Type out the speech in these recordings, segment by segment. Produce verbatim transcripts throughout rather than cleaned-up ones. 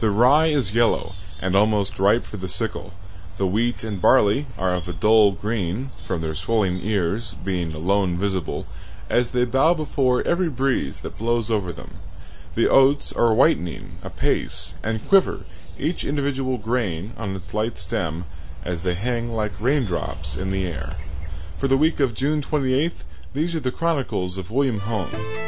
The rye is yellow, and almost ripe for the sickle. The wheat and barley are of a dull green, from their swelling ears being alone visible, as they bow before every breeze that blows over them. The oats are whitening apace, and quiver, each individual grain on its light stem, as they hang like raindrops in the air. For the week of June twenty-eighth, these are the chronicles of William Hone.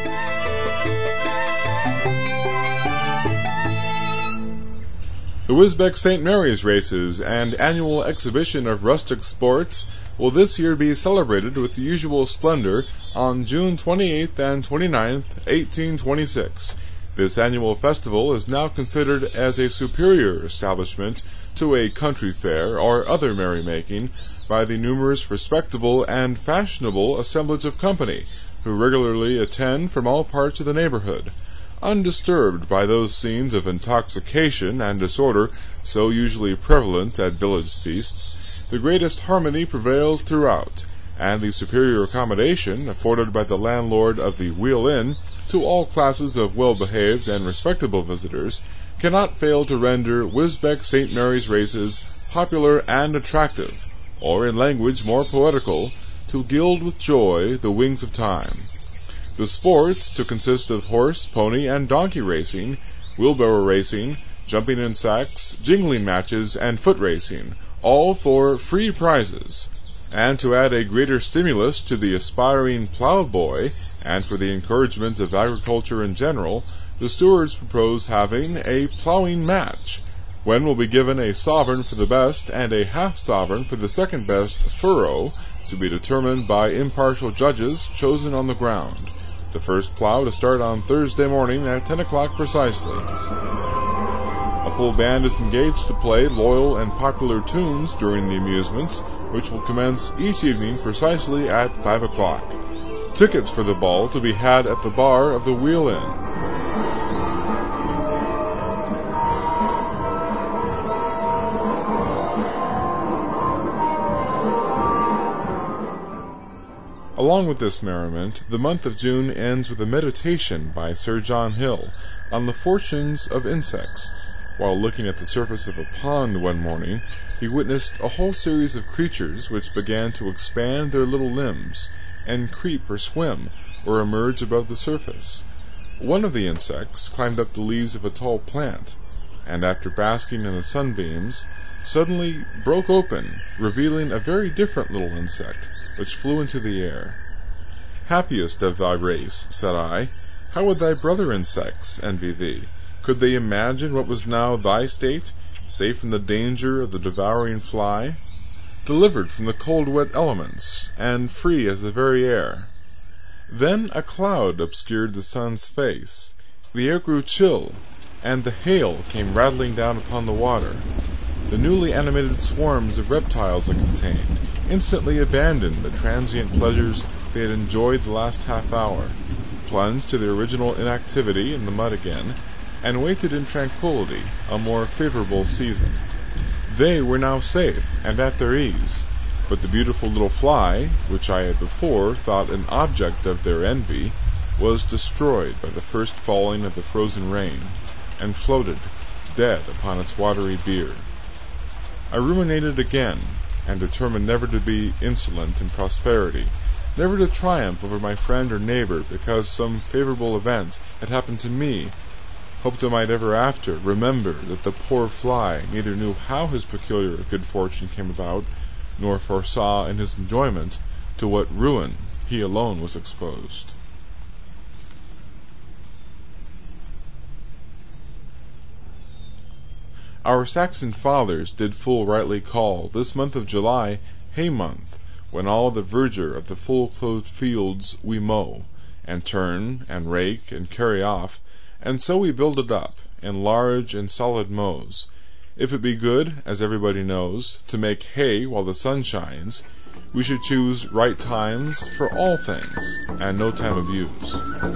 The Wisbech Saint Mary's races and annual exhibition of rustic sports will this year be celebrated with the usual splendor on June twenty-eighth and twenty-ninth, eighteen twenty-six. This annual festival is now considered as a superior establishment to a country fair or other merrymaking by the numerous respectable and fashionable assemblage of company who regularly attend from all parts of the neighborhood. Undisturbed by those scenes of intoxication and disorder so usually prevalent at village feasts, the greatest harmony prevails throughout, and the superior accommodation afforded by the landlord of the Wheel Inn to all classes of well-behaved and respectable visitors cannot fail to render Wisbech Saint Mary's races popular and attractive, or in language more poetical, to gild with joy the wings of time. The sports to consist of horse, pony, and donkey racing, wheelbarrow racing, jumping in sacks, jingling matches, and foot racing, all for free prizes. And to add a greater stimulus to the aspiring ploughboy, and for the encouragement of agriculture in general, the stewards propose having a ploughing match, when will be given a sovereign for the best and a half-sovereign for the second-best furrow, to be determined by impartial judges chosen on the ground. The first plough to start on Thursday morning at ten o'clock precisely. A full band is engaged to play loyal and popular tunes during the amusements, which will commence each evening precisely at five o'clock. Tickets for the ball to be had at the bar of the Wheel Inn. Along with this merriment, the month of June ends with a meditation by Sir John Hill on the fortunes of insects. While looking at the surface of a pond one morning, he witnessed a whole series of creatures which began to expand their little limbs, and creep or swim, or emerge above the surface. One of the insects climbed up the leaves of a tall plant, and after basking in the sunbeams, suddenly broke open, revealing a very different little insect, which flew into the air. "Happiest of thy race," said I, "how would thy brother insects envy thee? Could they imagine what was now thy state, safe from the danger of the devouring fly, delivered from the cold wet elements, and free as the very air?" Then a cloud obscured the sun's face, the air grew chill, and the hail came rattling down upon the water. The newly animated swarms of reptiles it contained instantly abandoned the transient pleasures they had enjoyed the last half hour, plunged to their original inactivity in the mud again, and waited in tranquillity a more favorable season. They were now safe and at their ease, but the beautiful little fly, which I had before thought an object of their envy, was destroyed by the first falling of the frozen rain, and floated dead upon its watery bier. I ruminated again, and determined never to be insolent in prosperity, never to triumph over my friend or neighbor because some favorable event had happened to me. Hoped I might ever after remember that the poor fly neither knew how his peculiar good fortune came about, nor foresaw in his enjoyment to what ruin he alone was exposed. Our Saxon fathers did full rightly call this month of July hay month, when all the verdure of the full-clothed fields we mow, and turn, and rake, and carry off, and so we build it up in large and solid mows. If it be good, as everybody knows, to make hay while the sun shines, we should choose right times for all things, and no time of use.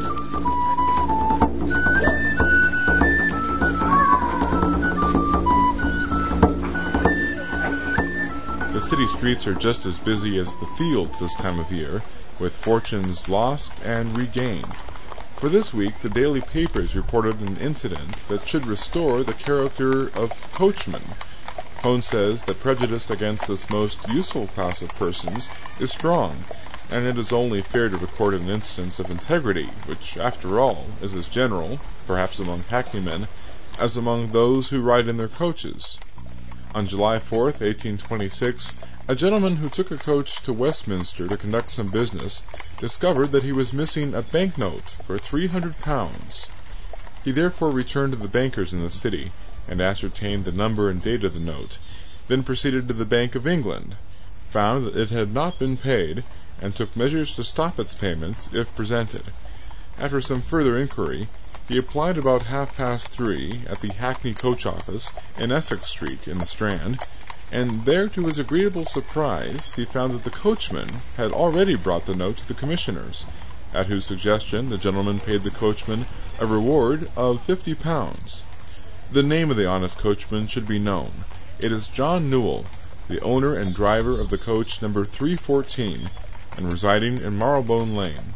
The city streets are just as busy as the fields this time of year, with fortunes lost and regained. For this week, the daily papers reported an incident that should restore the character of coachmen. Hone says that prejudice against this most useful class of persons is strong, and it is only fair to record an instance of integrity, which, after all, is as general, perhaps among hackneymen, as among those who ride in their coaches. On July fourth, eighteen twenty-six, a gentleman who took a coach to Westminster to conduct some business discovered that he was missing a banknote for three hundred pounds. He therefore returned to the bankers in the city, and ascertained the number and date of the note, then proceeded to the Bank of England, found that it had not been paid, and took measures to stop its payment if presented. After some further inquiry, he applied about half-past three at the Hackney coach office in Essex Street in the Strand, and there, to his agreeable surprise, he found that the coachman had already brought the note to the commissioners, at whose suggestion the gentleman paid the coachman a reward of fifty pounds. The name of the honest coachman should be known. It is John Newell, the owner and driver of the coach number three fourteen, and residing in Marylebone Lane.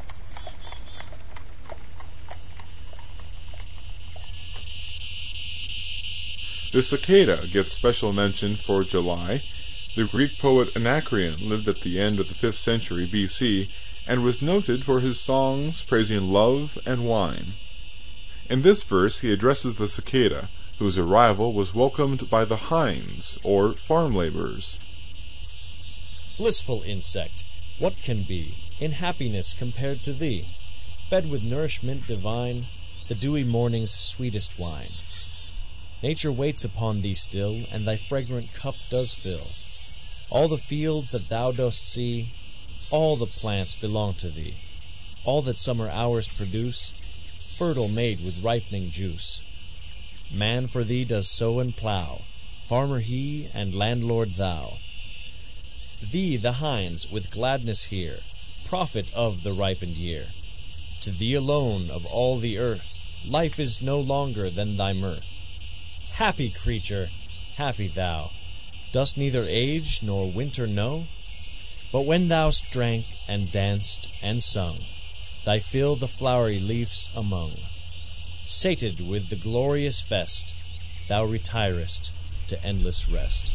The cicada gets special mention for July. The Greek poet Anacreon lived at the end of the fifth century B C and was noted for his songs praising love and wine. In this verse he addresses the cicada, whose arrival was welcomed by the hinds, or farm laborers. Blissful insect, what can be in happiness compared to thee? Fed with nourishment divine, the dewy morning's sweetest wine. Nature waits upon thee still, and thy fragrant cup does fill. All the fields that thou dost see, all the plants belong to thee. All that summer hours produce, fertile made with ripening juice. Man for thee does sow and plough, farmer he, and landlord thou. Thee the hinds with gladness hear, prophet of the ripened year. To thee alone of all the earth, life is no longer than thy mirth. Happy creature, happy thou, dost neither age nor winter know? But when thou drank and danced and sung, thy fill the flowery leaves among. Sated with the glorious fest, thou retirest to endless rest.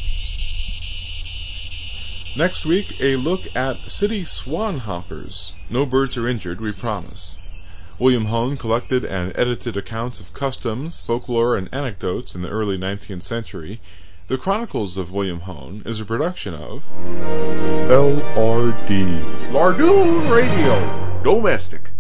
Next week, a look at city swan hoppers. No birds are injured, we promise. William Hone collected and edited accounts of customs, folklore, and anecdotes in the early nineteenth century. The Chronicles of William Hone is a production of L R D Lardoon Radio, domestic.